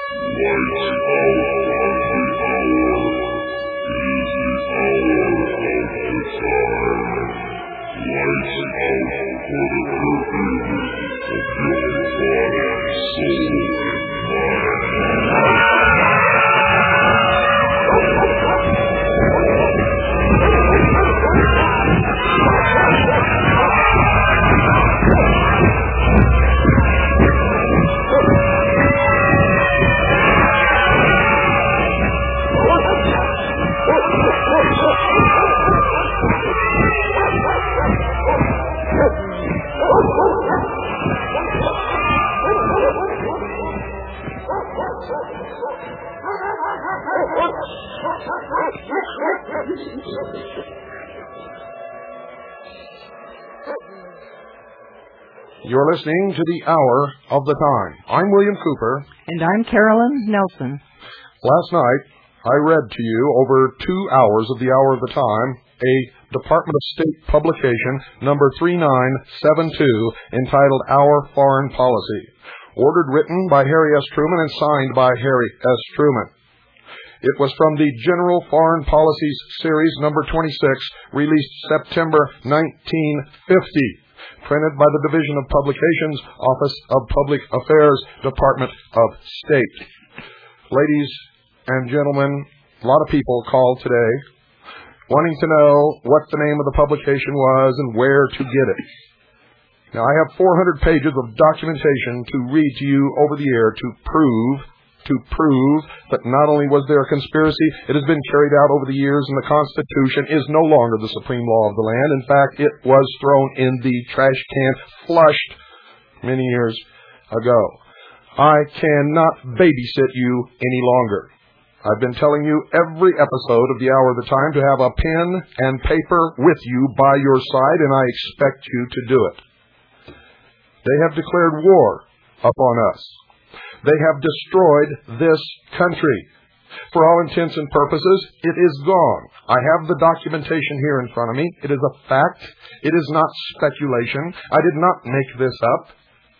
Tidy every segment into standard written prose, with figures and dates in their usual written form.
You're listening to the Hour of the Time. I'm William Cooper. And I'm Carolyn Nelson. Last night, I read to you over 2 hours of the Hour of the Time, a Department of State publication, number 3972, entitled Our Foreign Policy, ordered, written by Harry S. Truman and signed by Harry S. Truman. It was from the General Foreign Policies Series, number 26, released September 1950. Printed by the Division of Publications, Office of Public Affairs, Department of State. Ladies and gentlemen, a lot of people called today wanting to know what the name of the publication was and where to get it. Now, I have 400 pages of documentation to read to you over the air to prove that not only was there a conspiracy, it has been carried out over the years, and the Constitution is no longer the supreme law of the land. In fact, it was thrown in the trash can, flushed many years ago. I cannot babysit you any longer. I've been telling you every episode of the Hour of the Time to have a pen and paper with you by your side, and I expect you to do it. They have declared war upon us. They have destroyed this country. For all intents and purposes, it is gone. I have the documentation here in front of me. It is a fact. It is not speculation. I did not make this up.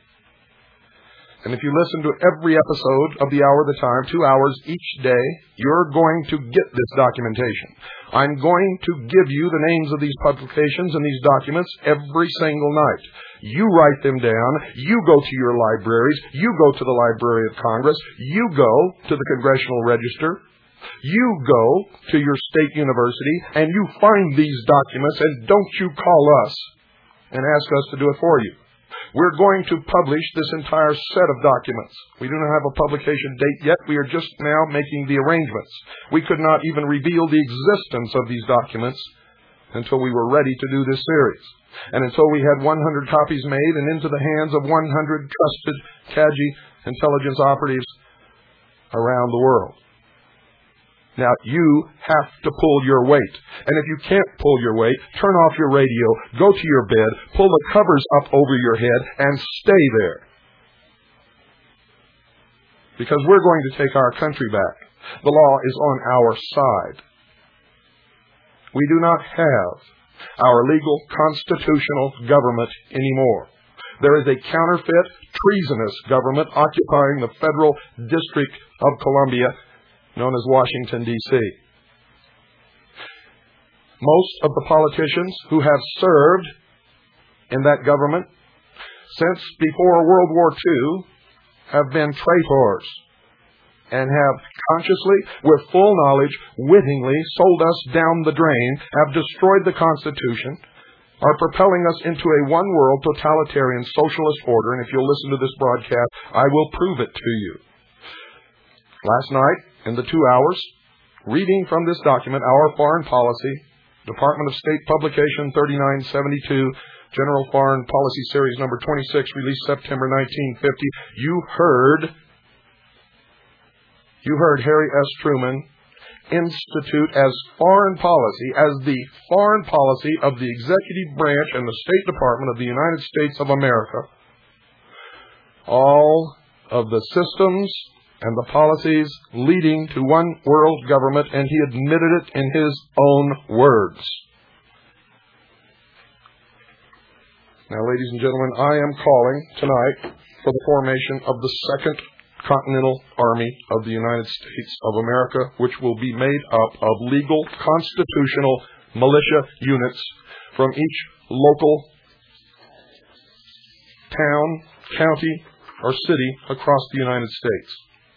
And if you listen to every episode of the Hour of the Time, 2 hours each day, you're going to get this documentation. I'm going to give you the names of these publications and these documents every single night. You write them down. You go to your libraries. You go to the Library of Congress. You go to the Congressional Register. You go to your state university and you find these documents, and don't you call us and ask us to do it for you. We're going to publish this entire set of documents. We do not have a publication date yet. We are just now making the arrangements. We could not even reveal the existence of these documents until we were ready to do this series. And until we had 100 copies made and into the hands of 100 trusted CAGI intelligence operatives around the world. Now, you have to pull your weight. And if you can't pull your weight, turn off your radio, go to your bed, pull the covers up over your head, and stay there. Because we're going to take our country back. The law is on our side. We do not have our legal constitutional government anymore. There is a counterfeit, treasonous government occupying the Federal District of Columbia, known as Washington, D.C. Most of the politicians who have served in that government since before World War II have been traitors and have consciously, with full knowledge, wittingly sold us down the drain, have destroyed the Constitution, are propelling us into a one-world totalitarian socialist order. And if you'll listen to this broadcast, I will prove it to you. Last night, in the 2 hours, reading from this document, Our Foreign Policy, Department of State Publication 3972, General Foreign Policy Series number 26, released September 1950, you heard Harry S. Truman institute as foreign policy, as the foreign policy of the executive branch and the State Department of the United States of America, all of the systems and the policies leading to one world government, and he admitted it in his own words. Now, ladies and gentlemen, I am calling tonight for the formation of the second Continental Army of the United States of America, which will be made up of legal constitutional militia units from each local town, county, or city across the United States.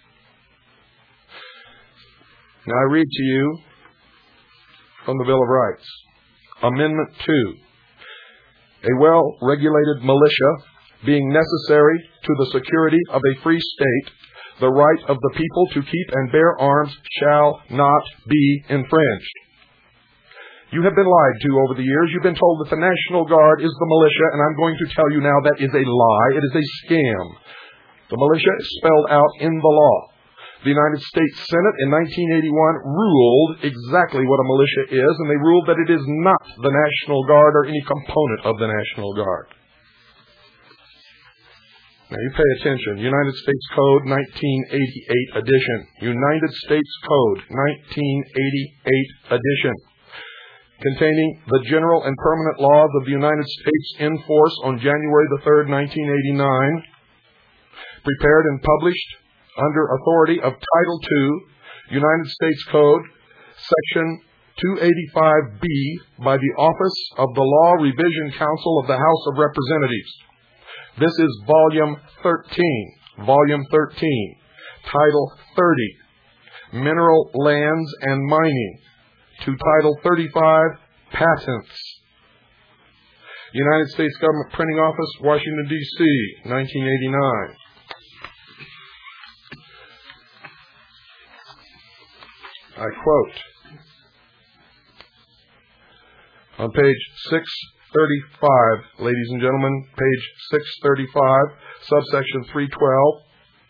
Now I read to you from the Bill of Rights. Amendment 2. A well-regulated militia, being necessary to the security of a free state, the right of the people to keep and bear arms shall not be infringed. You have been lied to over the years. You've been told that the National Guard is the militia, and I'm going to tell you now that is a lie. It is a scam. The militia is spelled out in the law. The United States Senate in 1981 ruled exactly what a militia is, and they ruled that it is not the National Guard or any component of the National Guard. Now you pay attention. United States Code 1988 edition. United States Code 1988 edition. Containing the general and permanent laws of the United States in force on January the 3rd, 1989. Prepared and published under authority of Title II, United States Code, Section 285B, by the Office of the Law Revision Council of the House of Representatives. This is Volume 13, Title 30, Mineral Lands and Mining, to Title 35, Patents. United States Government Printing Office, Washington, D.C., 1989. I quote, on page 635, ladies and gentlemen, page 635, subsection 312,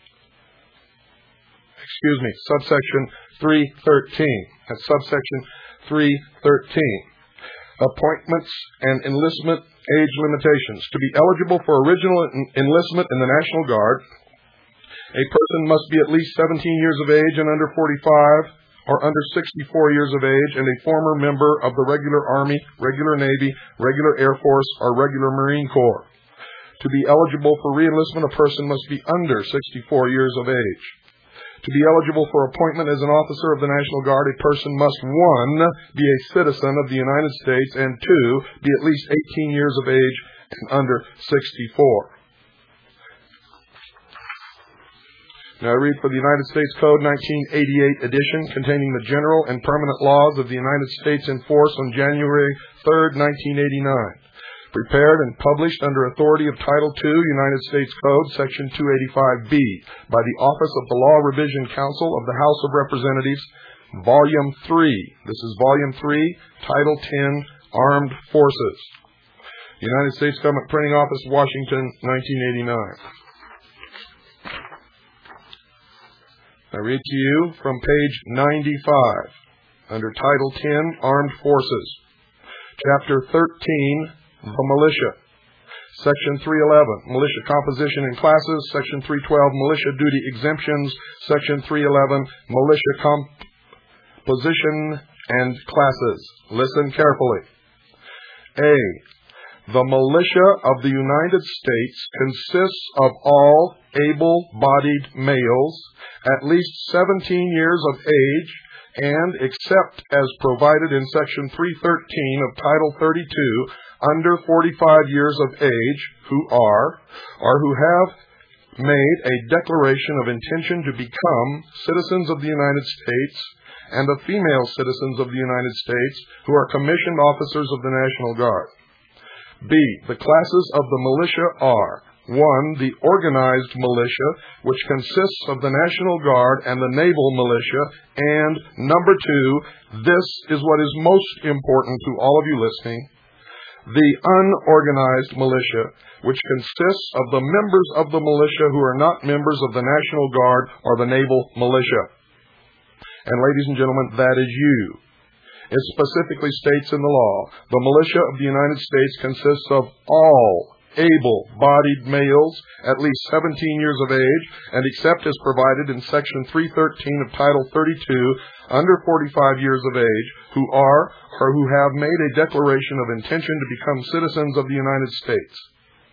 subsection 313. That's subsection 313. Appointments and enlistment age limitations. To be eligible for original enlistment in the National Guard, a person must be at least 17 years of age and under 45, or under 64 years of age, and a former member of the regular Army, regular Navy, regular Air Force, or regular Marine Corps. To be eligible for reenlistment, a person must be under 64 years of age. To be eligible for appointment as an officer of the National Guard, a person must, 1, be a citizen of the United States, and 2, be at least 18 years of age and under 64. Now I read for the United States Code 1988 edition, containing the general and permanent laws of the United States in force on January 3rd, 1989. Prepared and published under authority of Title II, United States Code, Section 285B, by the Office of the Law Revision Council of the House of Representatives, Volume 3. This is Volume 3, Title 10, Armed Forces. United States Government Printing Office, Washington, 1989. I read to you from page 95, under Title 10, Armed Forces, Chapter 13, the Militia, Section 311, Militia Composition and Classes, Section 312, Militia Duty Exemptions, Section 311, Militia Composition and Classes. Listen carefully. A. The militia of the United States consists of all able-bodied males, at least 17 years of age, and, except as provided in Section 313 of Title 32, under 45 years of age, who are, or who have made a declaration of intention to become citizens of the United States, and of female citizens of the United States who are commissioned officers of the National Guard. B. The classes of the militia are: 1. The organized militia, which consists of the National Guard and the Naval Militia, and number 2, this is what is most important to all of you listening, the unorganized militia, which consists of the members of the militia who are not members of the National Guard or the Naval Militia. And ladies and gentlemen, that is you. It specifically states in the law, the militia of the United States consists of all able-bodied males, at least 17 years of age, and except as provided in Section 313 of Title 32, under 45 years of age, who are or who have made a declaration of intention to become citizens of the United States.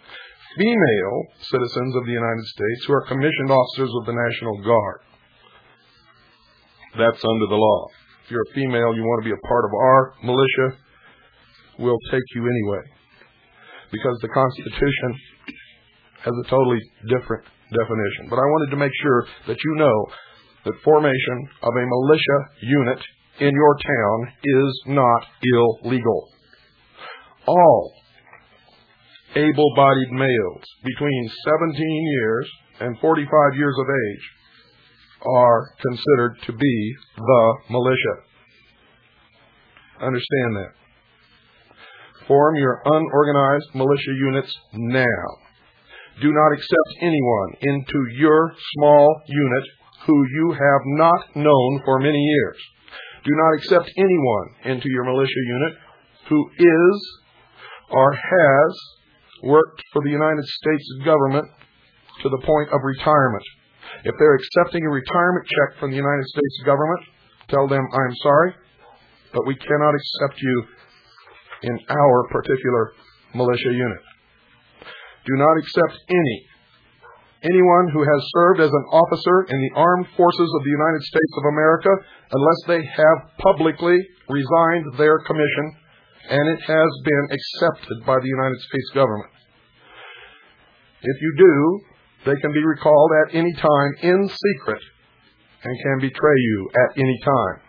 female citizens of the United States who are commissioned officers of the National Guard. That's under the law. If you're a female, you want to be a part of our militia, we'll take you anyway. Because the Constitution has a totally different definition. But I wanted to make sure that you know that formation of a militia unit in your town is not illegal. All able-bodied males between 17 years and 45 years of age are considered to be the militia. Understand that. Form your unorganized militia units now. Do not accept anyone into your small unit who you have not known for many years. Do not accept anyone into your militia unit who is or has worked for the United States government to the point of retirement. If they're accepting a retirement check from the United States government, tell them, I'm sorry, but we cannot accept you in our particular militia unit. Do not accept anyone who has served as an officer in the armed forces of the United States of America unless they have publicly resigned their commission and it has been accepted by the United States government. If you do, they can be recalled at any time in secret and can betray you at any time.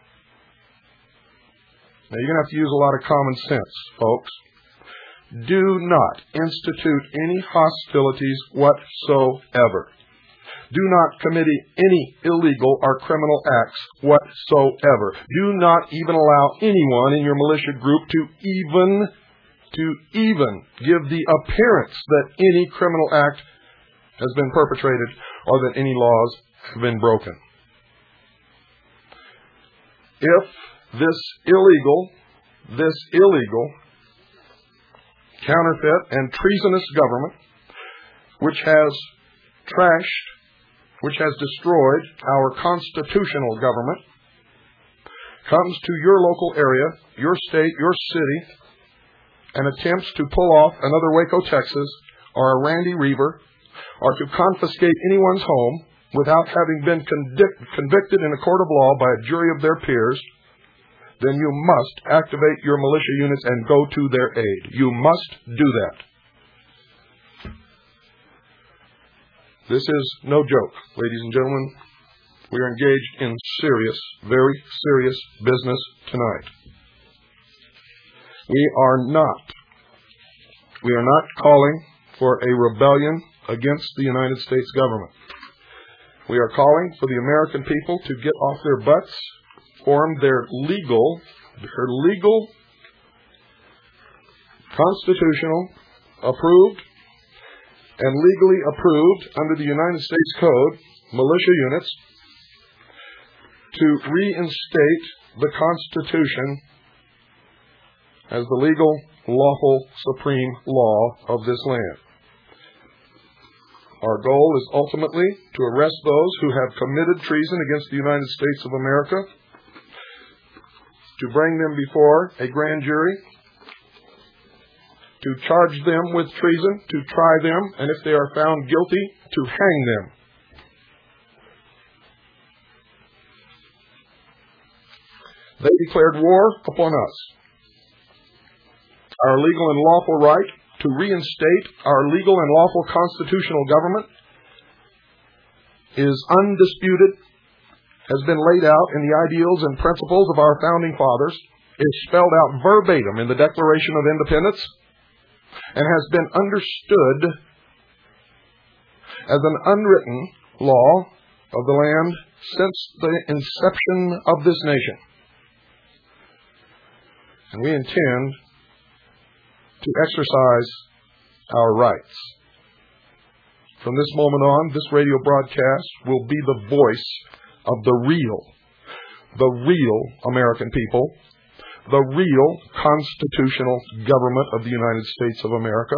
Now, you're going to have to use a lot of common sense, folks. Do not institute any hostilities whatsoever. Do not commit any illegal or criminal acts whatsoever. Do not even allow anyone in your militia group to even give the appearance that any criminal act has been perpetrated or that any laws have been broken. If this illegal, counterfeit and treasonous government, which has trashed, which has destroyed our constitutional government, comes to your local area, your state, your city, and attempts to pull off another Waco, Texas, or a Randy Reaver, or to confiscate anyone's home without having been convicted in a court of law by a jury of their peers, then you must activate your militia units and go to their aid. You must do that. This is no joke, ladies and gentlemen. We are engaged in serious, very serious business tonight. We are not calling for a rebellion against the United States government. We are calling for the American people to get off their butts, form their legal, constitutional, approved, and legally approved under the United States Code militia units to reinstate the Constitution as the legal, lawful, supreme law of this land. Our goal is ultimately to arrest those who have committed treason against the United States of America, to bring them before a grand jury, to charge them with treason, to try them, and if they are found guilty, to hang them. They declared war upon us. Our legal and lawful right to reinstate our legal and lawful constitutional government is undisputed, has been laid out in the ideals and principles of our founding fathers, is spelled out verbatim in the Declaration of Independence, and has been understood as an unwritten law of the land since the inception of this nation. And we intend to exercise our rights. From this moment on, this radio broadcast will be the voice of the real American people, the real constitutional government of the United States of America.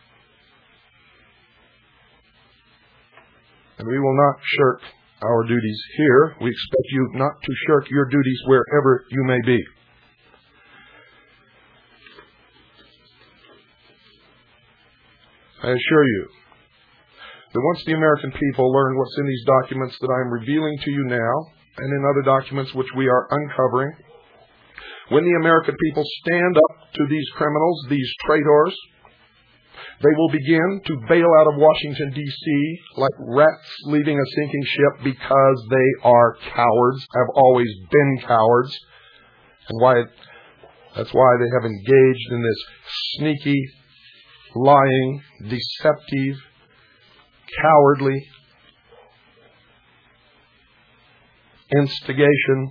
And we will not shirk our duties here. We expect you not to shirk your duties wherever you may be. I assure you that once the American people learn what's in these documents that I am revealing to you now, and in other documents which we are uncovering, when the American people stand up to these criminals, these traitors, they will begin to bail out of Washington, D.C. like rats leaving a sinking ship because they are cowards, have always been cowards. And that's why they have engaged in this sneaky, lying, deceptive, cowardly instigation,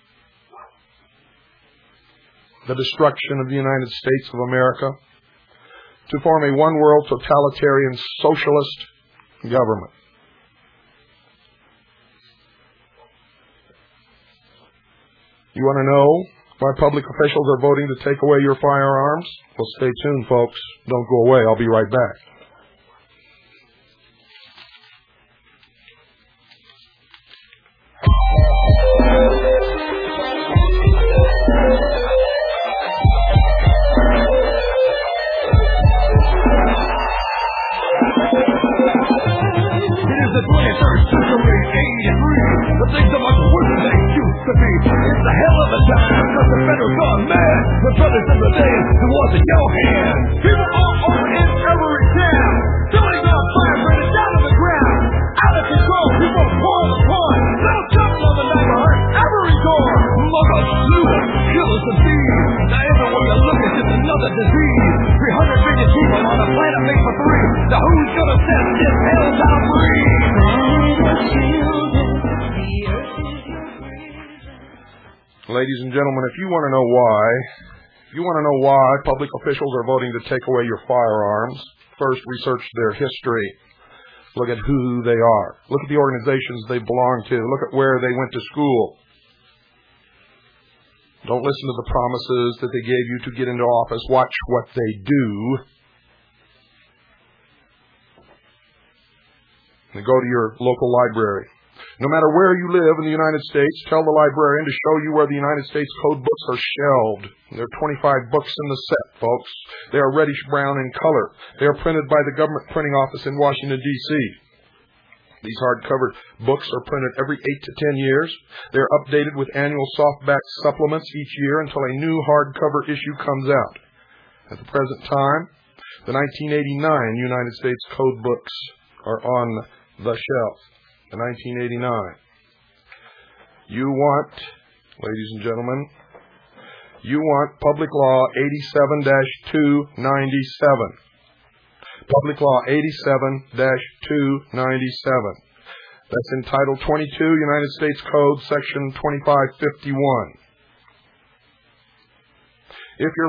the destruction of the United States of America, to form a one-world totalitarian socialist government. You want to know why public officials are voting to take away your firearms? Well, stay tuned, folks. Don't go away. I'll be right back. Ladies and gentlemen, if you want to know why public officials are voting to take away your firearms, first research their history. Look at who they are. Look at the organizations they belong to. Look at where they went to school. Don't listen to the promises that they gave you to get into office. Watch what they do. And go to your local library. No matter where you live in the United States, tell the librarian to show you where the United States code books are shelved. There are 25 books in the set, folks. They are reddish brown in color. They are printed by the government printing office in Washington, D.C. These hardcover books are printed every 8 to 10 years. They are updated with annual softback supplements each year until a new hardcover issue comes out. At the present time, the 1989 United States code books are on the shelf. The 1989. You want, ladies and gentlemen, Public Law 87-297. Public Law 87-297. That's in Title 22, United States Code, Section 2551. If your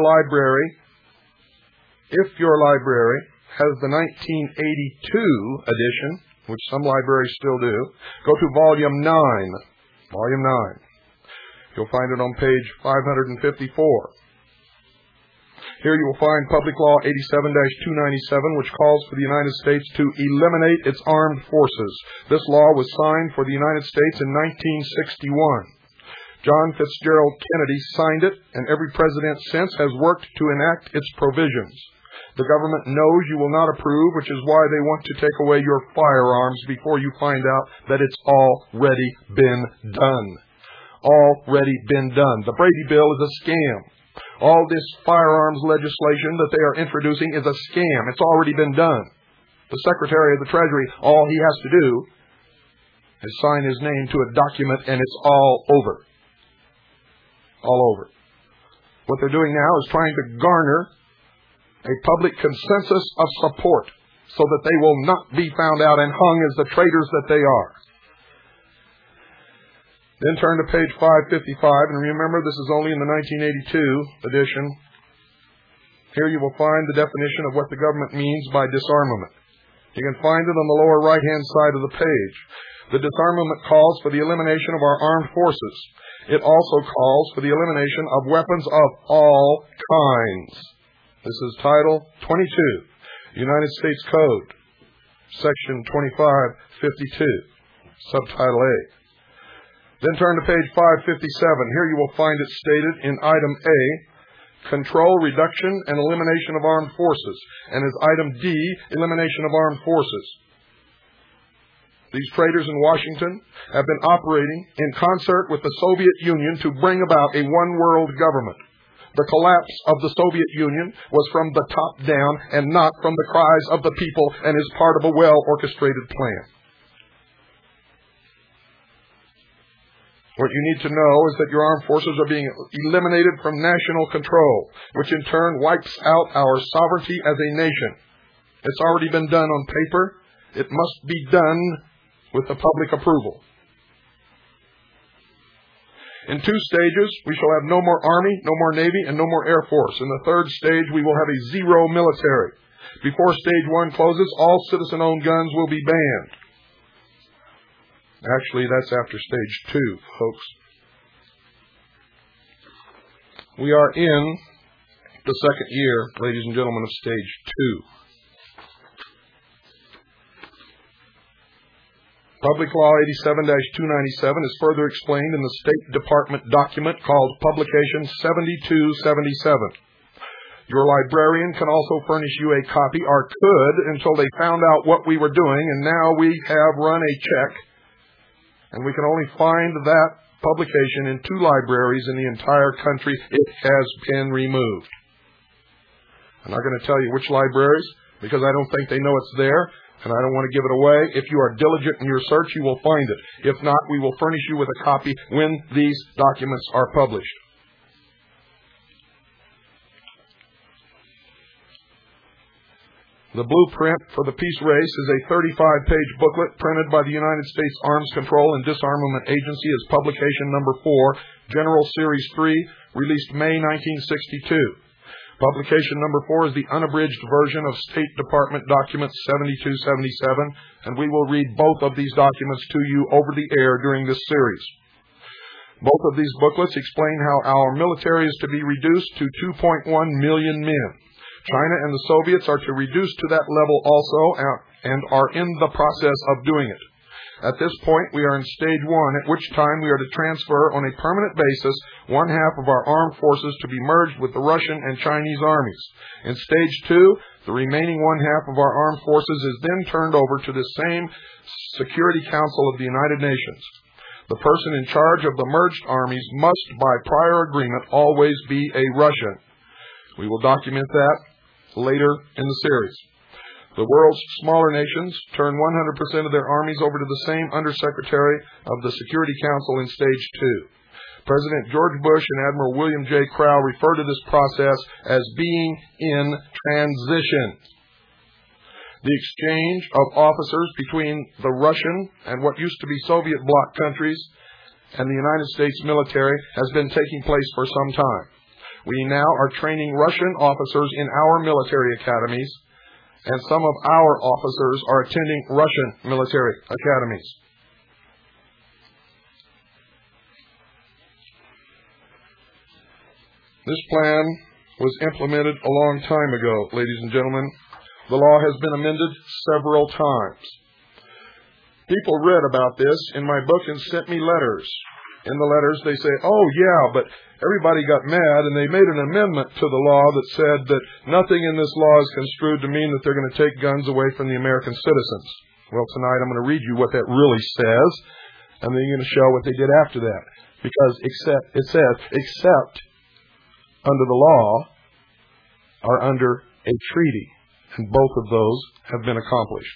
library has the 1982 edition, which some libraries still do, go to Volume 9. Volume 9. You'll find it on page 554. Here you will find Public Law 87-297, which calls for the United States to eliminate its armed forces. This law was signed for the United States in 1961. John Fitzgerald Kennedy signed it, and every president since has worked to enact its provisions. The government knows you will not approve, which is why they want to take away your firearms before you find out that it's already been done. Already been done. The Brady Bill is a scam. All this firearms legislation that they are introducing is a scam. It's already been done. The Secretary of the Treasury, all he has to do is sign his name to a document and it's all over. All over. What they're doing now is trying to garner a public consensus of support so that they will not be found out and hung as the traitors that they are. Then turn to page 555, and remember this is only in the 1982 edition. Here you will find the definition of what the government means by disarmament. You can find it on the lower right-hand side of the page. The disarmament calls for the elimination of our armed forces. It also calls for the elimination of weapons of all kinds. This is Title 22, United States Code, Section 2552, Subtitle A. Then turn to page 557. Here you will find it stated in Item A, control, reduction, and elimination of armed forces. And as item D, elimination of armed forces. These traitors in Washington have been operating in concert with the Soviet Union to bring about a one-world government. The collapse of the Soviet Union was from the top down and not from the cries of the people and is part of a well-orchestrated plan. What you need to know is that your armed forces are being eliminated from national control, which in turn wipes out our sovereignty as a nation. It's already been done on paper. It must be done with the public approval. In 2 stages, we shall have no more Army, no more Navy, and no more Air Force. In the 3rd stage, we will have a zero military. Before stage 1 closes, all citizen-owned guns will be banned. Actually, that's after stage 2, folks. We are in the 2nd year, ladies and gentlemen, of stage 2. Public Law 87-297 is further explained in the State Department document called Publication 7277. Your librarian can also furnish you a copy, or could, until they found out what we were doing, and now we have run a check, and we can only find that publication in 2 libraries in the entire country. It has been removed. I'm not going to tell you which libraries, because I don't think they know it's there. And I don't want to give it away. If you are diligent in your search, you will find it. If not, we will furnish you with a copy when these documents are published. The blueprint for the Peace Race is a 35-page booklet printed by the United States Arms Control and Disarmament Agency as publication number 4, General Series 3, released May 1962. Publication number 4 is the unabridged version of State Department Document 7277, and we will read both of these documents to you over the air during this series. Both of these booklets explain how our military is to be reduced to 2.1 million men. China and the Soviets are to reduce to that level also, and are in the process of doing it. At this point, we are in stage 1, at which time we are to transfer on a permanent basis 1/2 of our armed forces to be merged with the Russian and Chinese armies. In stage 2, the remaining 1/2 of our armed forces is then turned over to the same Security Council of the United Nations. The person in charge of the merged armies must, by prior agreement, always be a Russian. We will document that later in the series. The world's smaller nations turn 100% of their armies over to the same Undersecretary of the Security Council in Stage 2. President George Bush and Admiral William J. Crowe refer to this process as being in transition. The exchange of officers between the Russian and what used to be Soviet bloc countries and the United States military has been taking place for some time. We now are training Russian officers in our military academies, and some of our officers are attending Russian military academies. This plan was implemented a long time ago, ladies and gentlemen. The law has been amended several times. People read about this in my book and sent me letters. In the letters they say, oh yeah, but everybody got mad and they made an amendment to the law that said that nothing in this law is construed to mean that they're going to take guns away from the American citizens. Well, tonight I'm going to read you what that really says, and then you're going to show what they did after that. Because it says, except under the law or under a treaty. And both of those have been accomplished.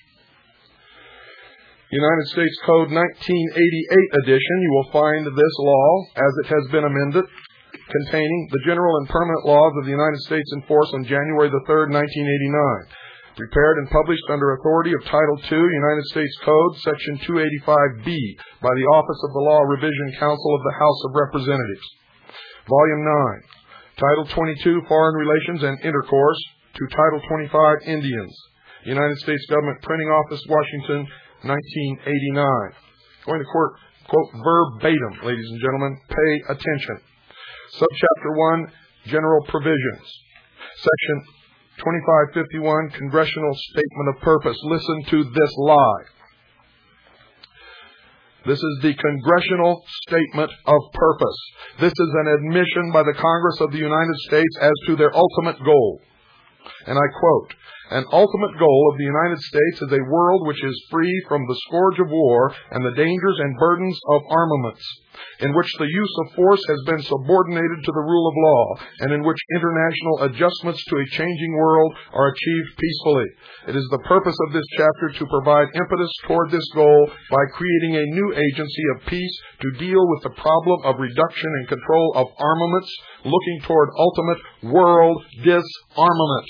United States Code 1988 edition, you will find this law, as it has been amended, containing the general and permanent laws of the United States in force on January the 3rd, 1989. Prepared and published under authority of Title II, United States Code, Section 285B, by the Office of the Law Revision Council of the House of Representatives. Volume 9, Title 22, Foreign Relations and Intercourse, to Title 25, Indians. United States Government Printing Office, Washington, 1989. Going to quote verbatim, ladies and gentlemen. Pay attention. Subchapter 1, General Provisions. Section 2551, Congressional Statement of Purpose. Listen to this lie. This is the Congressional Statement of Purpose. This is an admission by the Congress of the United States as to their ultimate goal. And I quote, "An ultimate goal of the United States is a world which is free from the scourge of war and the dangers and burdens of armaments, in which the use of force has been subordinated to the rule of law, and in which international adjustments to a changing world are achieved peacefully. It is the purpose of this chapter to provide impetus toward this goal by creating a new agency of peace to deal with the problem of reduction and control of armaments, looking toward ultimate world disarmament."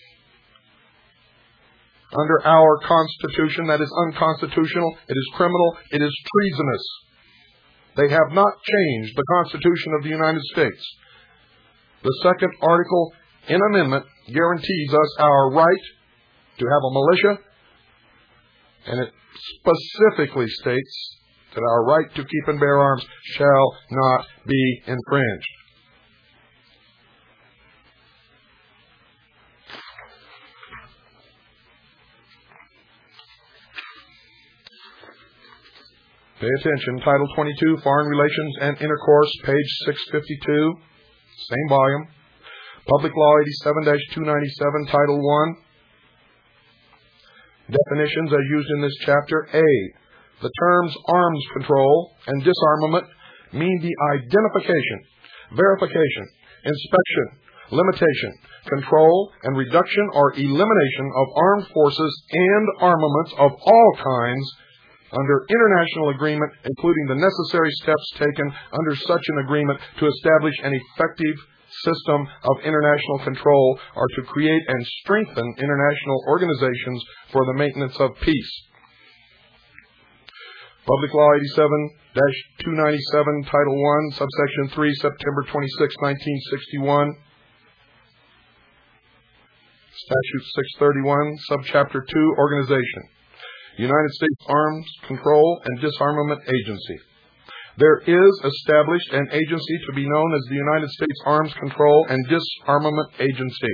Under our Constitution, that is unconstitutional, it is criminal, it is treasonous. They have not changed the Constitution of the United States. The second article in amendment guarantees us our right to have a militia, and it specifically states that our right to keep and bear arms shall not be infringed. Pay attention. Title 22, Foreign Relations and Intercourse, page 652, same volume. Public Law 87-297, Title 1. Definitions as used in this chapter. A. The terms arms control and disarmament mean the identification, verification, inspection, limitation, control, and reduction or elimination of armed forces and armaments of all kinds under international agreement, including the necessary steps taken under such an agreement to establish an effective system of international control or to create and strengthen international organizations for the maintenance of peace. Public Law 87-297, Title 1, Subsection 3, September 26, 1961. Statute 631, Subchapter 2, Organization. United States Arms Control and Disarmament Agency. There is established an agency to be known as the United States Arms Control and Disarmament Agency.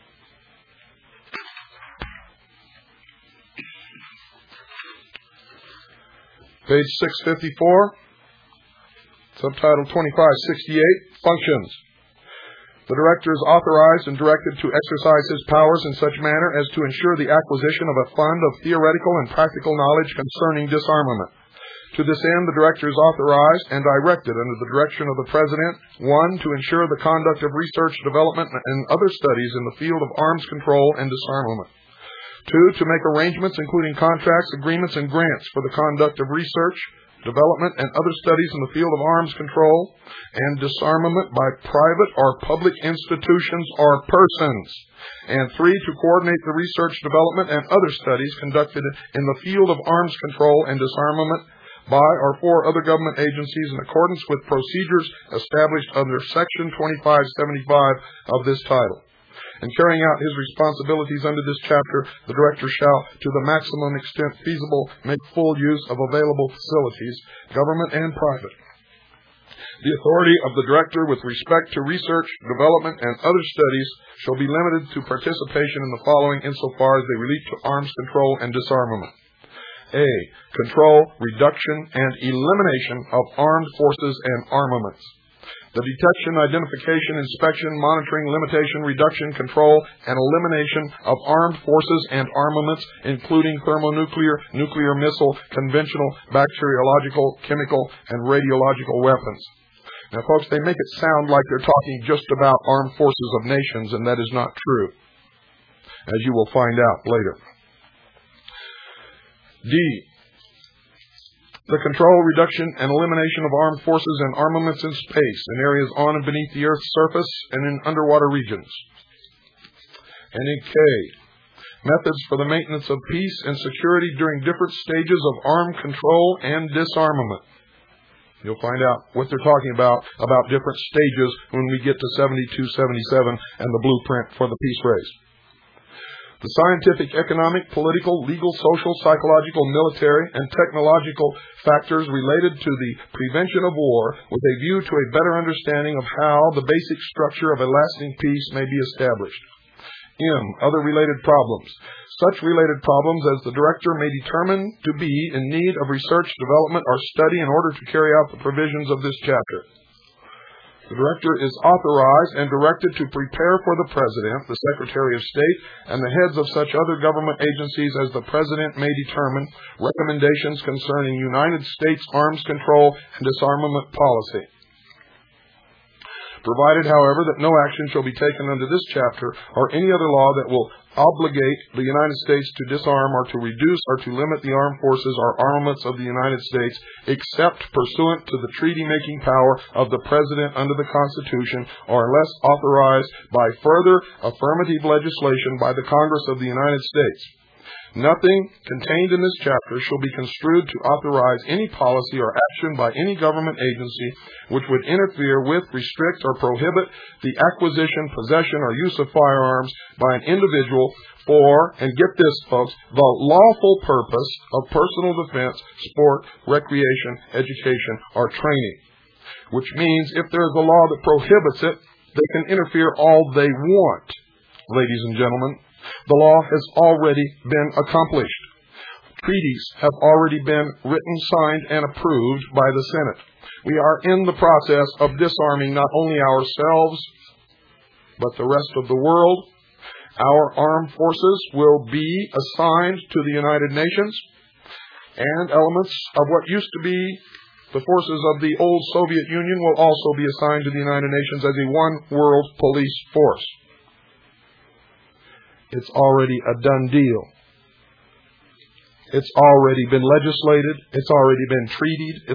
Page 654, subtitle 2568, Functions. The Director is authorized and directed to exercise his powers in such manner as to ensure the acquisition of a fund of theoretical and practical knowledge concerning disarmament. To this end, the Director is authorized and directed under the direction of the President, 1. To ensure the conduct of research, development, and other studies in the field of arms control and disarmament. 2. To make arrangements including contracts, agreements, and grants for the conduct of research, development, and other studies in the field of arms control and disarmament by private or public institutions or persons. And 3, to coordinate the research, development, and other studies conducted in the field of arms control and disarmament by or for other government agencies in accordance with procedures established under Section 2575 of this title. In carrying out his responsibilities under this chapter, the Director shall, to the maximum extent feasible, make full use of available facilities, government and private. The authority of the Director with respect to research, development, and other studies shall be limited to participation in the following insofar as they relate to arms control and disarmament. A. Control, reduction, and elimination of armed forces and armaments. The detection, identification, inspection, monitoring, limitation, reduction, control, and elimination of armed forces and armaments, including thermonuclear, nuclear missile, conventional, bacteriological, chemical, and radiological weapons. Now, folks, they make it sound like they're talking just about armed forces of nations, and that is not true, as you will find out later. D. The control, reduction, and elimination of armed forces and armaments in space, in areas on and beneath the Earth's surface, and in underwater regions. And in K, methods for the maintenance of peace and security during different stages of armed control and disarmament. You'll find out what they're talking about different stages when we get to 7277 and the blueprint for the peace race. The scientific, economic, political, legal, social, psychological, military, and technological factors related to the prevention of war with a view to a better understanding of how the basic structure of a lasting peace may be established. M. Other related problems. Such related problems as the Director may determine to be in need of research, development, or study in order to carry out the provisions of this chapter. The Director is authorized and directed to prepare for the President, the Secretary of State, and the heads of such other government agencies as the President may determine recommendations concerning United States arms control and disarmament policy. Provided, however, that no action shall be taken under this chapter or any other law that will obligate the United States to disarm or to reduce or to limit the armed forces or armaments of the United States, except pursuant to the treaty-making power of the President under the Constitution, or unless authorized by further affirmative legislation by the Congress of the United States. Nothing contained in this chapter shall be construed to authorize any policy or action by any government agency which would interfere with, restrict, or prohibit the acquisition, possession, or use of firearms by an individual for, and get this, folks, the lawful purpose of personal defense, sport, recreation, education, or training. Which means if there is a law that prohibits it, they can interfere all they want, ladies and gentlemen. The law has already been accomplished. Treaties have already been written, signed, and approved by the Senate. We are in the process of disarming not only ourselves, but the rest of the world. Our armed forces will be assigned to the United Nations, and elements of what used to be the forces of the old Soviet Union will also be assigned to the United Nations as a one-world police force. It's already a done deal. It's already been legislated. It's already been treated.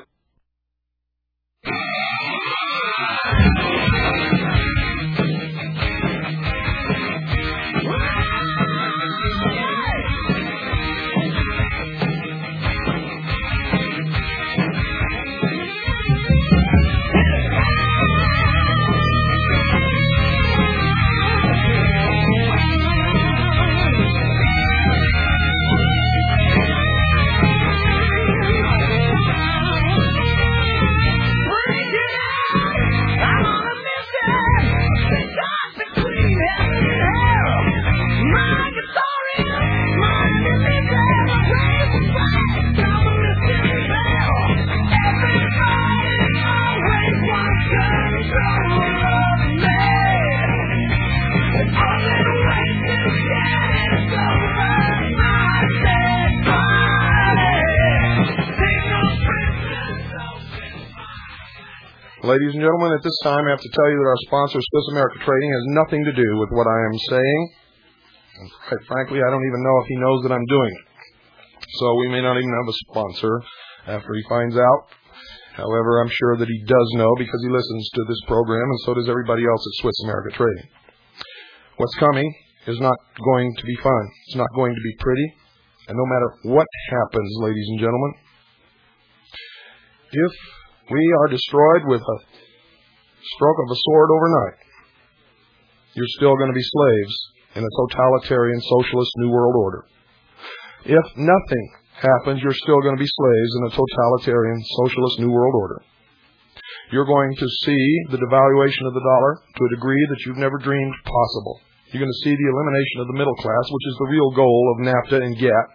Ladies and gentlemen, at this time I have to tell you that our sponsor, Swiss America Trading, has nothing to do with what I am saying. And quite frankly, I don't even know if he knows that I'm doing it. So we may not even have a sponsor after he finds out. However, I'm sure that he does know because he listens to this program, and so does everybody else at Swiss America Trading. What's coming is not going to be fun. It's not going to be pretty. And no matter what happens, ladies and gentlemen, if we are destroyed with a stroke of a sword overnight, you're still going to be slaves in a totalitarian socialist New World Order. If nothing happens, you're still going to be slaves in a totalitarian socialist New World Order. You're going to see the devaluation of the dollar to a degree that you've never dreamed possible. You're going to see the elimination of the middle class, which is the real goal of NAFTA and GATT.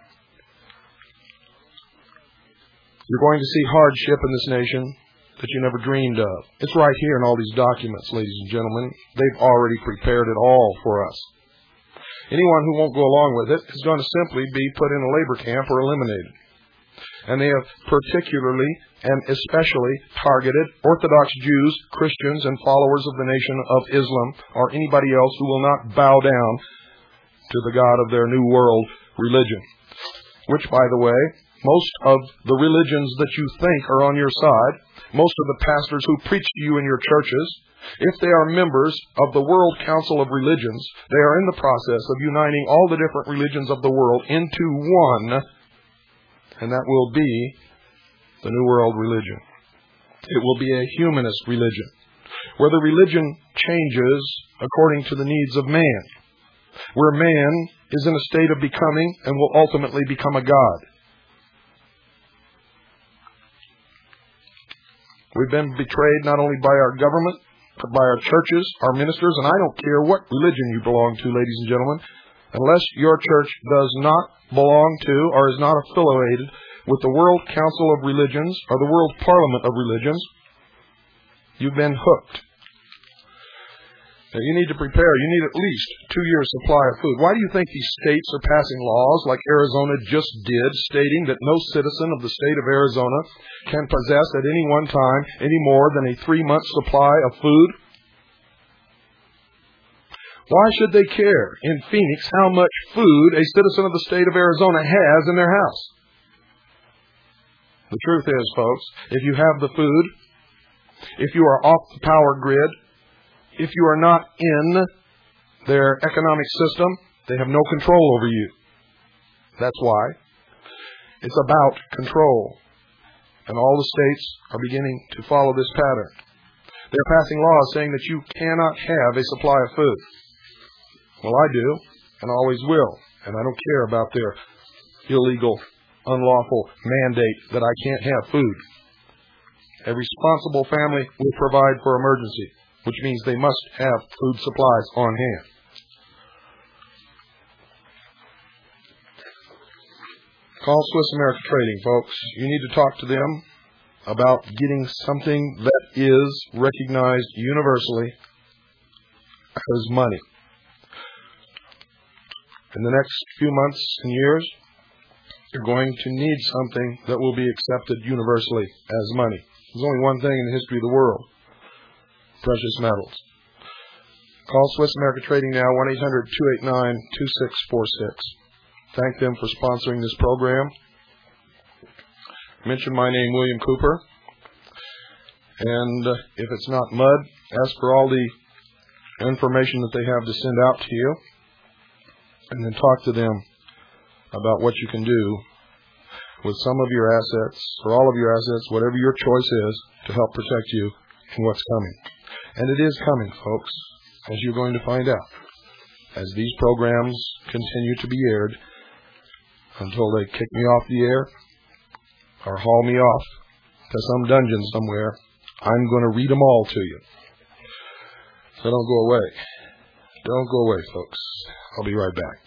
You're going to see hardship in this nation that you never dreamed of. It's right here in all these documents, ladies and gentlemen. They've already prepared it all for us. Anyone who won't go along with it is going to simply be put in a labor camp or eliminated. And they have particularly and especially targeted Orthodox Jews, Christians, and followers of the Nation of Islam, or anybody else who will not bow down to the God of their New World religion. Which, by the way, most of the religions that you think are on your side, most of the pastors who preach to you in your churches, if they are members of the World Council of Religions, they are in the process of uniting all the different religions of the world into one, and that will be the New World religion. It will be a humanist religion, where the religion changes according to the needs of man, where man is in a state of becoming and will ultimately become a god. We've been betrayed not only by our government, by our churches, our ministers, and I don't care what religion you belong to, ladies and gentlemen, unless your church does not belong to or is not affiliated with the World Council of Religions or the World Parliament of Religions, you've been hooked. Now, you need to prepare. You need at least 2 years' supply of food. Why do you think these states are passing laws like Arizona just did, stating that no citizen of the state of Arizona can possess at any one time any more than a 3-month supply of food? Why should they care in Phoenix how much food a citizen of the state of Arizona has in their house? The truth is, folks, if you have the food, if you are off the power grid, if you are not in their economic system, they have no control over you. That's why. It's about control. And all the states are beginning to follow this pattern. They're passing laws saying that you cannot have a supply of food. Well, I do, and always will. And I don't care about their illegal, unlawful mandate that I can't have food. A responsible family will provide for emergency, which means they must have food supplies on hand. Call Swiss America Trading, folks. You need to talk to them about getting something that is recognized universally as money. In the next few months and years, you're going to need something that will be accepted universally as money. There's only one thing in the history of the world: precious metals. Call Swiss America Trading now, 1-800-289-2646. Thank them for sponsoring this program. Mention my name, William Cooper. And if it's not mud, ask for all the information that they have to send out to you. And then talk to them about what you can do with some of your assets, or all of your assets, whatever your choice is, to help protect you in what's coming. And it is coming, folks, as you're going to find out, as these programs continue to be aired until they kick me off the air or haul me off to some dungeon somewhere. I'm going to read them all to you. So don't go away. Don't go away, folks. I'll be right back.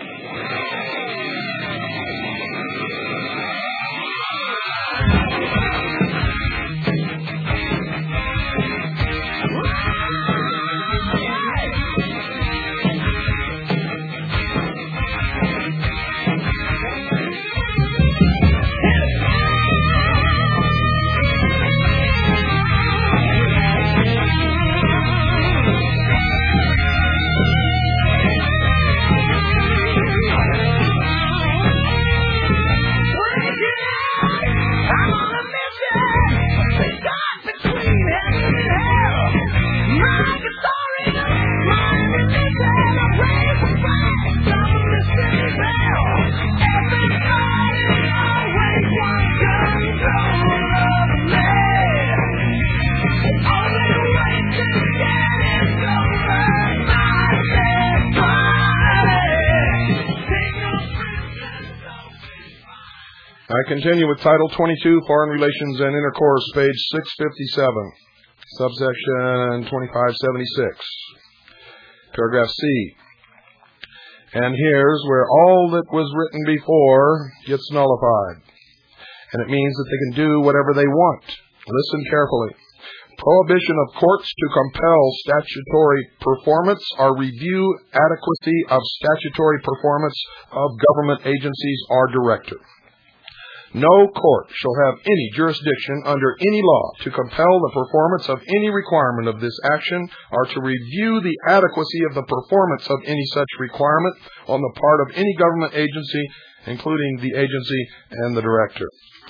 I continue with Title 22, Foreign Relations and Intercourse, page 657, subsection 2576, paragraph C. And here's where all that was written before gets nullified. And it means that they can do whatever they want. Listen carefully. Prohibition of courts to compel statutory performance or review adequacy of statutory performance of government agencies or director. No court shall have any jurisdiction under any law to compel the performance of any requirement of this action or to review the adequacy of the performance of any such requirement on the part of any government agency, including the agency and the director.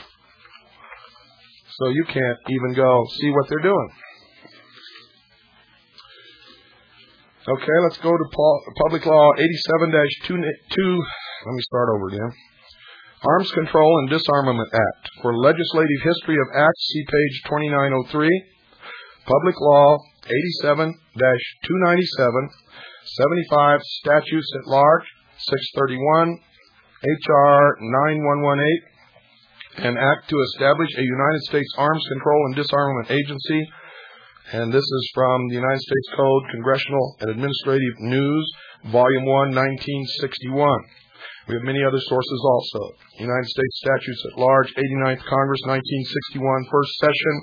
So you can't even go see what they're doing. Okay, let's go to Public Law 87-2. Let me start over again. Arms Control and Disarmament Act. For legislative history of acts, see page 2903. Public Law 87-297. 75 Statutes at Large. 631. H.R. 9118. An act to establish a United States Arms Control and Disarmament Agency. And this is from the United States Code, Congressional and Administrative News, Volume 1, 1961. We have many other sources also. United States Statutes at Large, 89th Congress, 1961, First Session.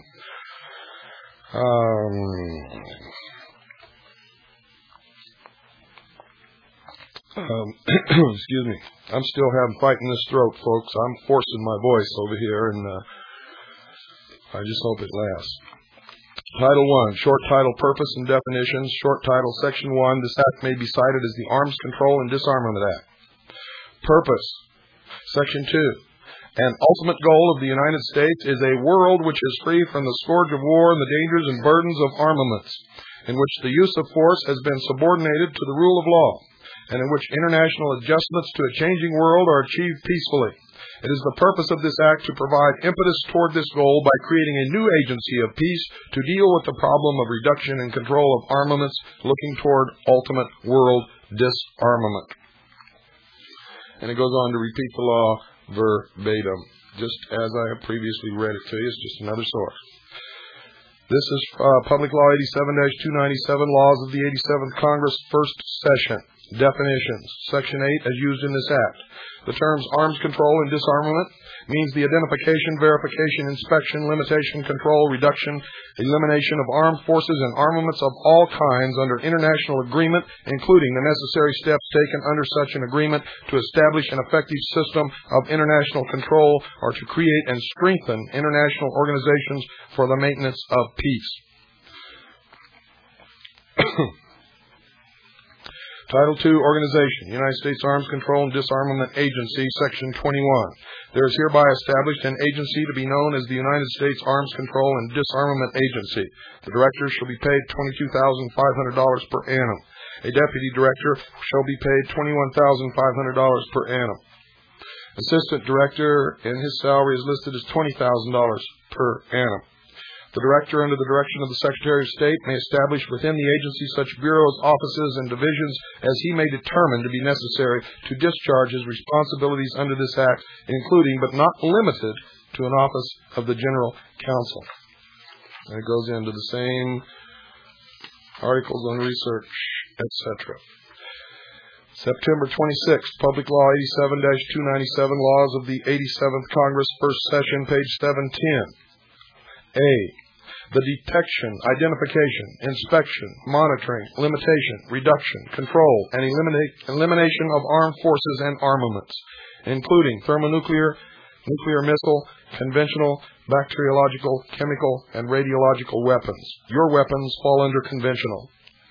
Excuse me. I'm still fighting this throat, folks. I'm forcing my voice over here, and I just hope it lasts. Title 1, Short Title, Purpose and Definitions. Short Title, Section 1. This act may be cited as the Arms Control and Disarmament Act. Purpose. Section 2. An ultimate goal of the United States is a world which is free from the scourge of war and the dangers and burdens of armaments, in which the use of force has been subordinated to the rule of law, and in which international adjustments to a changing world are achieved peacefully. It is the purpose of this act to provide impetus toward this goal by creating a new agency of peace to deal with the problem of reduction and control of armaments, looking toward ultimate world disarmament. And it goes on to repeat the law verbatim, just as I have previously read it to you. It's just another source. This is Public Law 87-297, Laws of the 87th Congress, First Session. Definitions. Section 8, as used in this act. The terms arms control and disarmament means the identification, verification, inspection, limitation, control, reduction, elimination of armed forces and armaments of all kinds under international agreement, including the necessary steps taken under such an agreement to establish an effective system of international control or to create and strengthen international organizations for the maintenance of peace. Title II, Organization, United States Arms Control and Disarmament Agency, Section 21. There is hereby established an agency to be known as the United States Arms Control and Disarmament Agency. The director shall be paid $22,500 per annum. A deputy director shall be paid $21,500 per annum. Assistant director, and his salary is listed as $20,000 per annum. The director, under the direction of the Secretary of State, may establish within the agency such bureaus, offices, and divisions as he may determine to be necessary to discharge his responsibilities under this Act, including but not limited to an office of the General Counsel. And it goes into the same articles on research, etc. September 26th, Public Law 87-297, Laws of the 87th Congress, First Session, page 710. A. The detection, identification, inspection, monitoring, limitation, reduction, control, and elimination of armed forces and armaments, including thermonuclear, nuclear missile, conventional, bacteriological, chemical, and radiological weapons. Your weapons fall under conventional.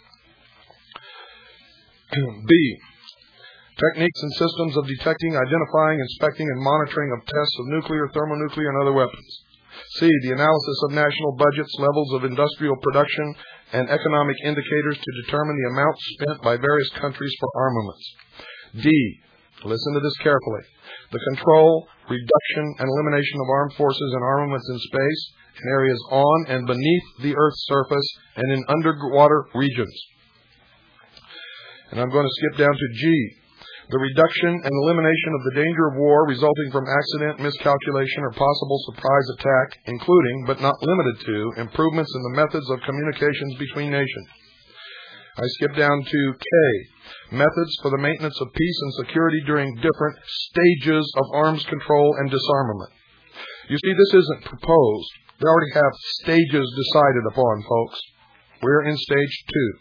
B. Techniques and systems of detecting, identifying, inspecting, and monitoring of tests of nuclear, thermonuclear, and other weapons. C. The analysis of national budgets, levels of industrial production, and economic indicators to determine the amount spent by various countries for armaments. D. Listen to this carefully. The control, reduction, and elimination of armed forces and armaments in space, in areas on and beneath the Earth's surface, and in underwater regions. And I'm going to skip down to G. The reduction and elimination of the danger of war resulting from accident, miscalculation, or possible surprise attack, including, but not limited to, improvements in the methods of communications between nations. I skip down to K. Methods for the maintenance of peace and security during different stages of arms control and disarmament. You see, this isn't proposed. They already have stages decided upon, folks. We're in stage 2.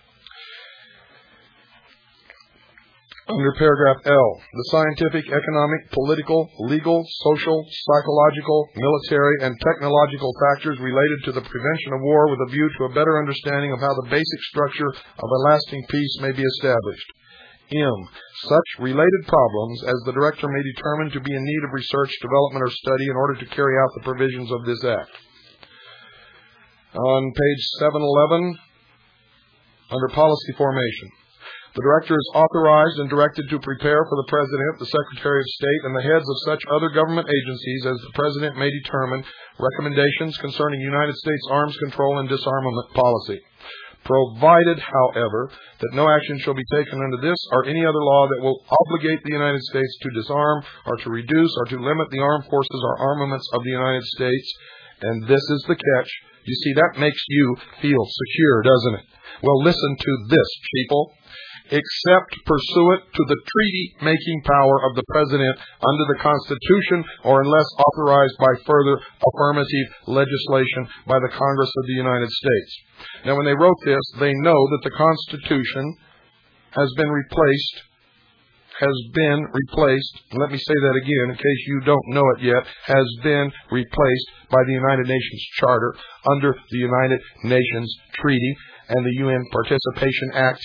Under paragraph L, the scientific, economic, political, legal, social, psychological, military, and technological factors related to the prevention of war with a view to a better understanding of how the basic structure of a lasting peace may be established. M. Such related problems as the director may determine to be in need of research, development, or study in order to carry out the provisions of this Act. On page 711, under policy formation. The director is authorized and directed to prepare for the President, the Secretary of State, and the heads of such other government agencies as the President may determine recommendations concerning United States arms control and disarmament policy, provided, however, that no action shall be taken under this or any other law that will obligate the United States to disarm or to reduce or to limit the armed forces or armaments of the United States. And this is the catch. You see, that makes you feel secure, doesn't it? Well, listen to this, people. Except pursuant to the treaty-making power of the President under the Constitution or unless authorized by further affirmative legislation by the Congress of the United States. Now, when they wrote this, they know that the Constitution has been replaced. Let me say that again in case you don't know it yet. Has been replaced by the United Nations Charter under the United Nations Treaty and the UN Participation Act,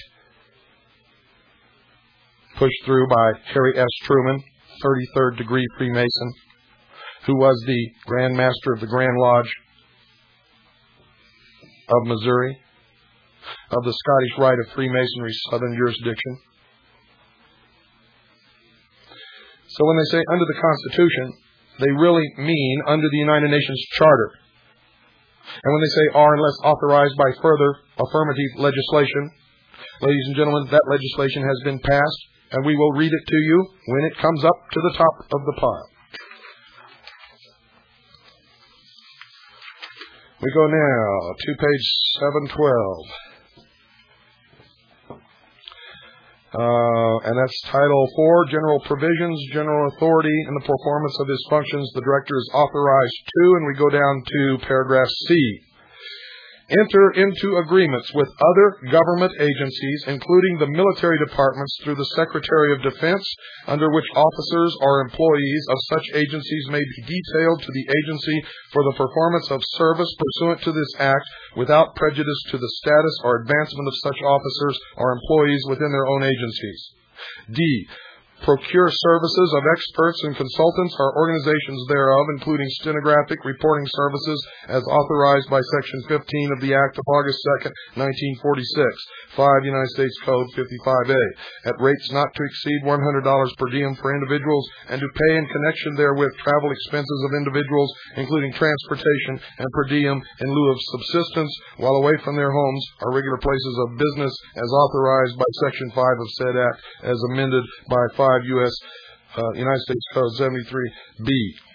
pushed through by Harry S. Truman, 33rd degree Freemason, who was the Grand Master of the Grand Lodge of Missouri, of the Scottish Rite of Freemasonry Southern Jurisdiction. So when they say under the Constitution, they really mean under the United Nations Charter. And when they say are unless authorized by further affirmative legislation, ladies and gentlemen, that legislation has been passed, and we will read it to you when it comes up to the top of the pile. We go now to page 712. And that's Title 4, General Provisions, General Authority in the Performance of His Functions. The Director is authorized to, and we go down to paragraph C. Enter into agreements with other government agencies, including the military departments through the Secretary of Defense, under which officers or employees of such agencies may be detailed to the agency for the performance of service pursuant to this Act, without prejudice to the status or advancement of such officers or employees within their own agencies. D. Procure services of experts and consultants or organizations thereof, including stenographic reporting services as authorized by Section 15 of the Act of August 2, 1946, 5 United States Code 55A, at rates not to exceed $100 per diem for individuals, and to pay in connection therewith travel expenses of individuals, including transportation and per diem in lieu of subsistence while away from their homes or regular places of business, as authorized by Section 5 of said Act, as amended by 5 United States Code 73B.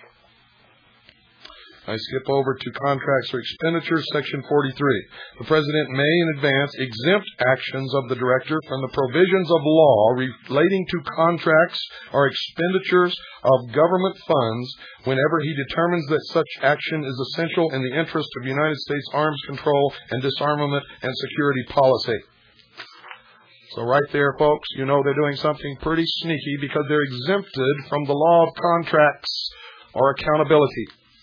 I skip over to contracts or expenditures, Section 43. The President may in advance exempt actions of the Director from the provisions of law relating to contracts or expenditures of government funds whenever he determines that such action is essential in the interest of United States arms control and disarmament and security policy. So right there, folks, you know they're doing something pretty sneaky because they're exempted from the law of contracts or accountability.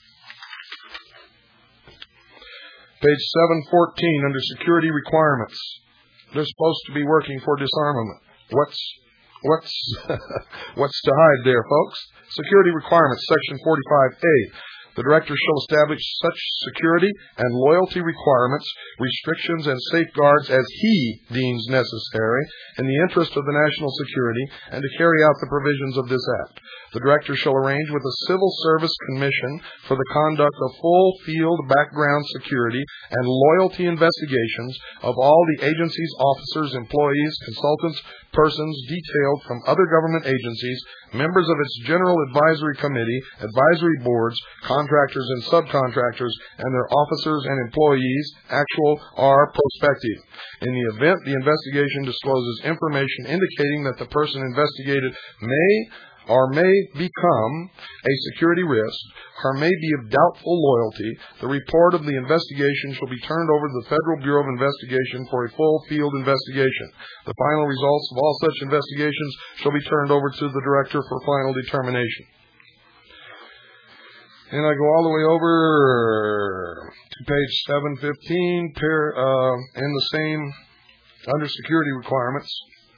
Page 714, under security requirements. They're supposed to be working for disarmament. What's to hide there, folks? Security requirements, Section 45A. The Director shall establish such security and loyalty requirements, restrictions, and safeguards as he deems necessary in the interest of the national security and to carry out the provisions of this Act. The Director shall arrange with the Civil Service Commission for the conduct of full field background security and loyalty investigations of all the agency's officers, employees, consultants, persons detailed from other government agencies, members of its General Advisory Committee, advisory boards, contractors and subcontractors, and their officers and employees, actual or prospective. In the event the investigation discloses information indicating that the person investigated may become a security risk or may be of doubtful loyalty, the report of the investigation shall be turned over to the Federal Bureau of Investigation for a full field investigation. The final results of all such investigations shall be turned over to the Director for final determination. And I go all the way over to page 715, in the same, under security requirements.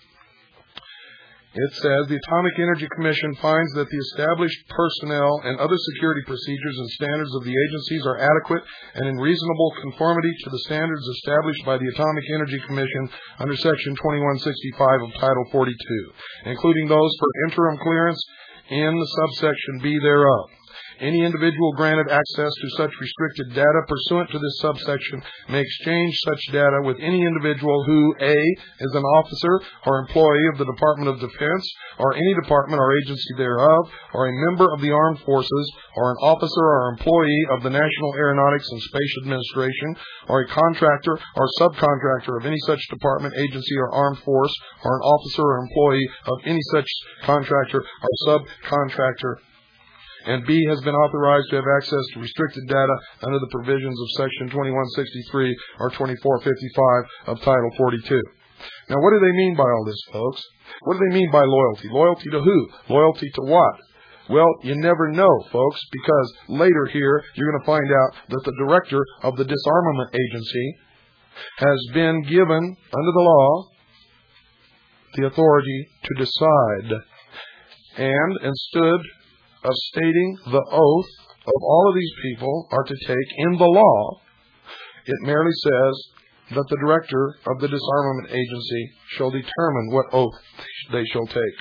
It says, the Atomic Energy Commission finds that the established personnel and other security procedures and standards of the agencies are adequate and in reasonable conformity to the standards established by the Atomic Energy Commission under Section 2165 of Title 42, including those for interim clearance in the subsection B thereof. Any individual granted access to such restricted data pursuant to this subsection may exchange such data with any individual who, A, is an officer or employee of the Department of Defense or any department or agency thereof, or a member of the Armed Forces, or an officer or employee of the National Aeronautics and Space Administration, or a contractor or subcontractor of any such department, agency, or armed force, or an officer or employee of any such contractor or subcontractor, and B, has been authorized to have access to restricted data under the provisions of Section 2163 or 2455 of Title 42. Now, what do they mean by all this, folks? What do they mean by loyalty? Loyalty to who? Loyalty to what? Well, you never know, folks, because later here you're going to find out that the director of the Disarmament Agency has been given, under the law, the authority to decide. And instead of stating the oath of all of these people are to take in the law, it merely says that the director of the Disarmament Agency shall determine what oath they shall take.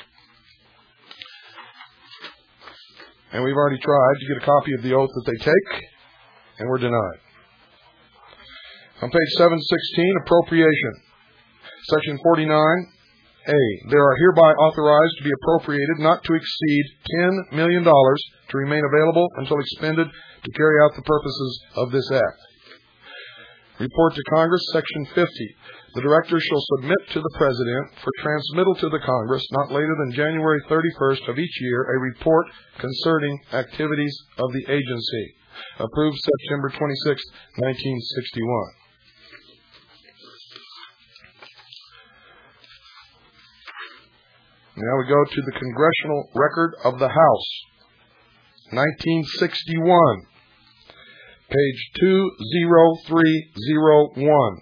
And we've already tried to get a copy of the oath that they take, and we're denied. On page 716, appropriation. Section 49A, they are hereby authorized to be appropriated not to exceed $10 million to remain available until expended to carry out the purposes of this act. Report to Congress, Section 50. The Director shall submit to the President for transmittal to the Congress not later than January 31st of each year a report concerning activities of the agency. Approved September 26, 1961. Now we go to the Congressional Record of the House, 1961. Page 20301.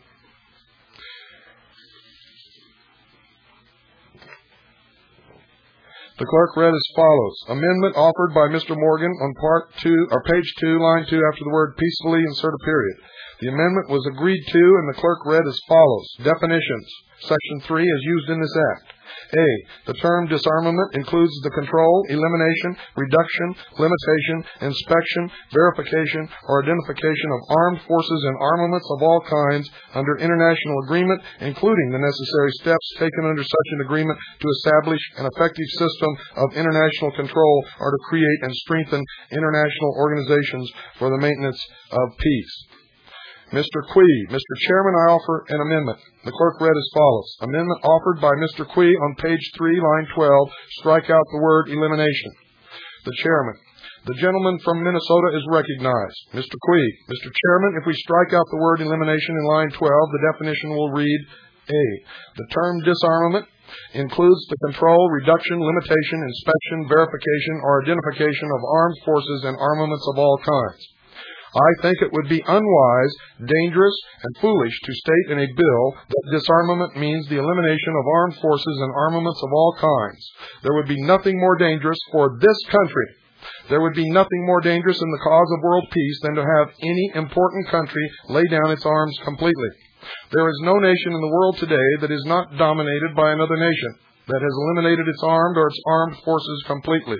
The clerk read as follows. Amendment offered by Mr. Morgan on part 2, or page 2, line 2, after the word peacefully, insert a period. The amendment was agreed to, and the clerk read as follows. Definitions. Section 3 is used in this act. A. The term disarmament includes the control, elimination, reduction, limitation, inspection, verification, or identification of armed forces and armaments of all kinds under international agreement, including the necessary steps taken under such an agreement to establish an effective system of international control or to create and strengthen international organizations for the maintenance of peace. Mr. Quee. Mr. Chairman, I offer an amendment. The clerk read as follows. Amendment offered by Mr. Quee on page 3, line 12. Strike out the word elimination. The Chairman. The gentleman from Minnesota is recognized. Mr. Quee. Mr. Chairman, if we strike out the word elimination in line 12, the definition will read, A. The term disarmament includes the control, reduction, limitation, inspection, verification, or identification of armed forces and armaments of all kinds. I think it would be unwise, dangerous, and foolish to state in a bill that disarmament means the elimination of armed forces and armaments of all kinds. There would be nothing more dangerous for this country. There would be nothing more dangerous in the cause of world peace than to have any important country lay down its arms completely. There is no nation in the world today that is not dominated by another nation that has eliminated its armed or its armed forces completely.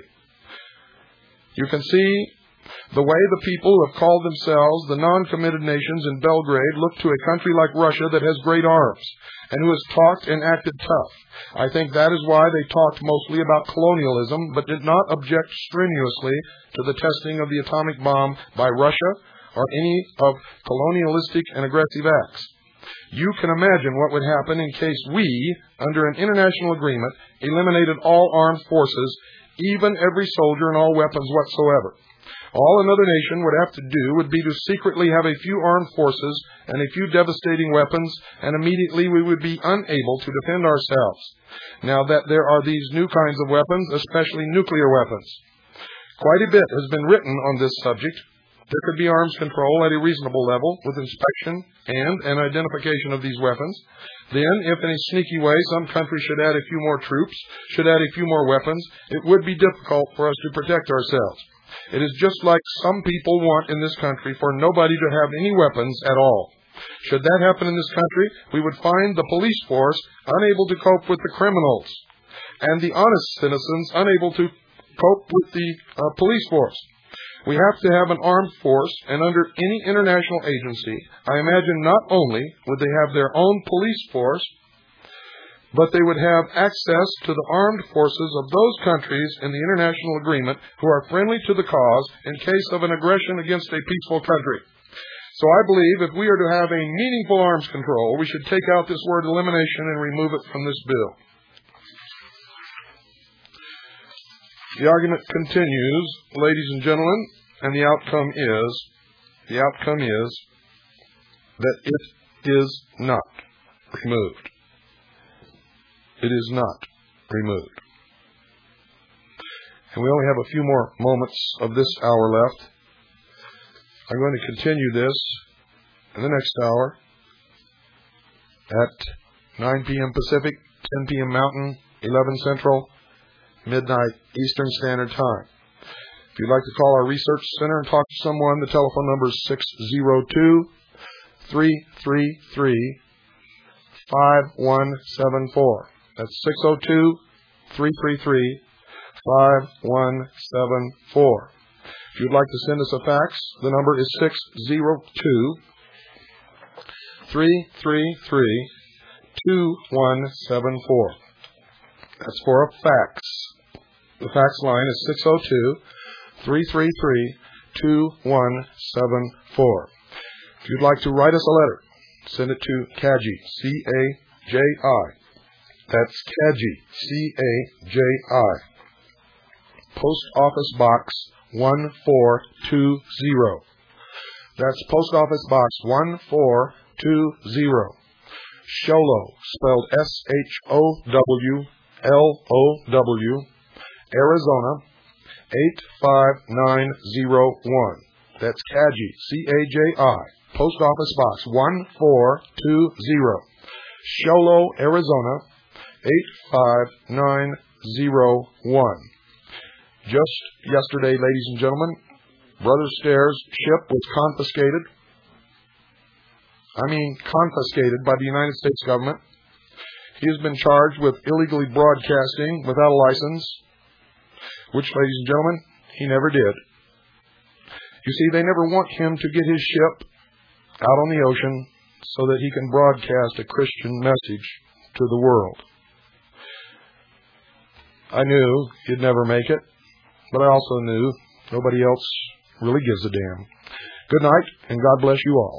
You can see the way the people who have called themselves the non-committed nations in Belgrade look to a country like Russia that has great arms and who has talked and acted tough. I think that is why they talked mostly about colonialism but did not object strenuously to the testing of the atomic bomb by Russia or any of colonialistic and aggressive acts. You can imagine what would happen in case we, under an international agreement, eliminated all armed forces, even every soldier and all weapons whatsoever. All another nation would have to do would be to secretly have a few armed forces and a few devastating weapons, and immediately we would be unable to defend ourselves. Now that there are these new kinds of weapons, especially nuclear weapons. Quite a bit has been written on this subject. There could be arms control at a reasonable level with inspection and an identification of these weapons. Then, if in a sneaky way some country should add a few more troops, should add a few more weapons, it would be difficult for us to protect ourselves. It is just like some people want in this country for nobody to have any weapons at all. Should that happen in this country, we would find the police force unable to cope with the criminals, and the honest citizens unable to cope with the police force. We have to have an armed force, and under any international agency, I imagine not only would they have their own police force, but they would have access to the armed forces of those countries in the international agreement who are friendly to the cause in case of an aggression against a peaceful country. So I believe if we are to have a meaningful arms control, we should take out this word elimination and remove it from this bill. The argument continues, ladies and gentlemen, and the outcome is that it is not removed. It is not removed. And we only have a few more moments of this hour left. I'm going to continue this in the next hour at 9 p.m. Pacific, 10 p.m. Mountain, 11 Central, midnight Eastern Standard Time. If you'd like to call our research center and talk to someone, the telephone number is 602-333-5174. That's 602-333-5174. If you'd like to send us a fax, the number is 602-333-2174. That's for a fax. The fax line is 602-333-2174. If you'd like to write us a letter, send it to CAGI, C-A-J-I. That's CAGI, C-A-J-I. Post Office Box 1420. That's Post Office Box 1420. Sholow, spelled S-H-O-W-L-O-W, Arizona 85901. That's CAGI, C-A-J-I. Post Office Box 1420. Sholow, Arizona 85901. Just yesterday, ladies and gentlemen, Brother Stairs' ship was confiscated. Confiscated by the United States government. He has been charged with illegally broadcasting without a license, which, ladies and gentlemen, he never did. You see, they never want him to get his ship out on the ocean so that he can broadcast a Christian message to the world. I knew he'd never make it, but I also knew nobody else really gives a damn. Good night, and God bless you all.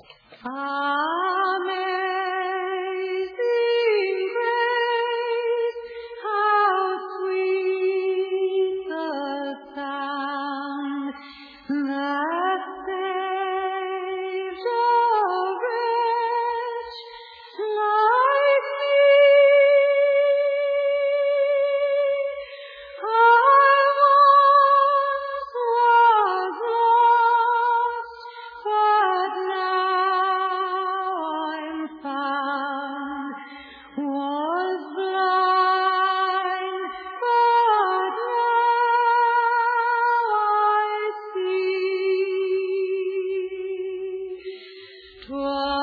Twas